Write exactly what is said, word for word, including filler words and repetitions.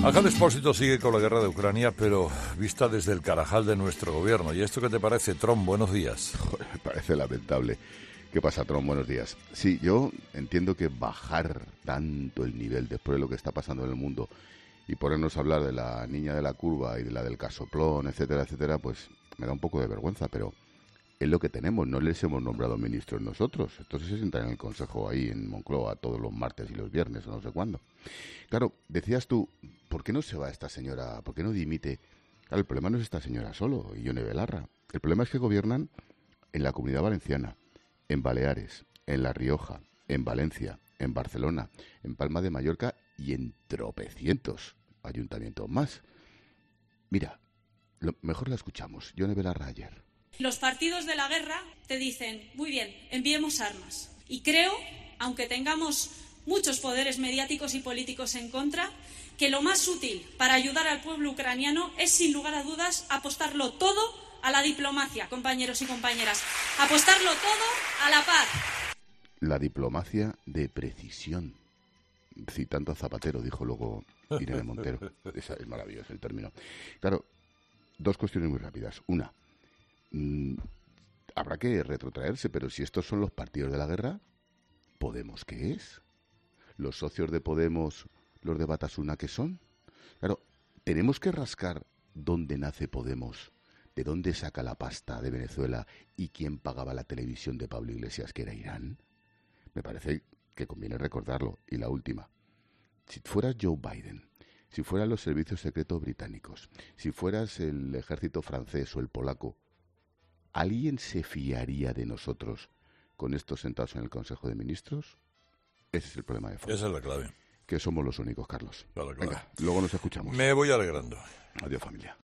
Ángel Expósito sigue con la guerra de Ucrania, pero vista desde el Carajal de nuestro gobierno. ¿Y esto qué te parece, Trump? Buenos días. Joder, me parece lamentable. ¿Qué pasa, Trump? Buenos días. Sí, yo entiendo que bajar tanto el nivel después de lo que está pasando en el mundo y ponernos a hablar de la niña de la curva y de la del casoplón, etcétera, etcétera, pues me da un poco de vergüenza, pero es lo que tenemos. No les hemos nombrado ministros nosotros. Entonces se sientan en el Consejo ahí en Moncloa todos los martes y los viernes o no sé cuándo. Claro, decías tú, ¿por qué no se va esta señora? ¿Por qué no dimite? Claro, el problema no es esta señora solo, y Yone Belarra. El problema es que gobiernan en la Comunidad Valenciana, en Baleares, en La Rioja, en Valencia, en Barcelona, en Palma de Mallorca y en tropecientos ayuntamientos más. Mira, lo, mejor la escuchamos. Yone Belarra ayer. Los partidos de la guerra te dicen, muy bien, enviemos armas. Y creo, aunque tengamos muchos poderes mediáticos y políticos en contra, que lo más útil para ayudar al pueblo ucraniano es, sin lugar a dudas, apostarlo todo a la diplomacia, compañeros y compañeras. Apostarlo todo a la paz. La diplomacia de precisión. Citando a Zapatero, dijo luego Irene Montero. Esa es maravilloso el término. Claro, dos cuestiones muy rápidas. Una, mmm, habrá que retrotraerse, pero si estos son los partidos de la guerra, ¿Podemos qué es? ¿Los socios de Podemos, los de Batasuna, qué son? Claro, tenemos que rascar dónde nace Podemos, de dónde saca la pasta de Venezuela y quién pagaba la televisión de Pablo Iglesias, que era Irán. Me parece que conviene recordarlo. Y la última, si fueras Joe Biden, si fueran los servicios secretos británicos, si fueras el ejército francés o el polaco, ¿alguien se fiaría de nosotros con estos sentados en el Consejo de Ministros? Ese es el problema de fondo. Esa es la clave. Que somos los únicos, Carlos. Claro, claro. Venga, luego nos escuchamos. Me voy alegrando. Adiós, familia.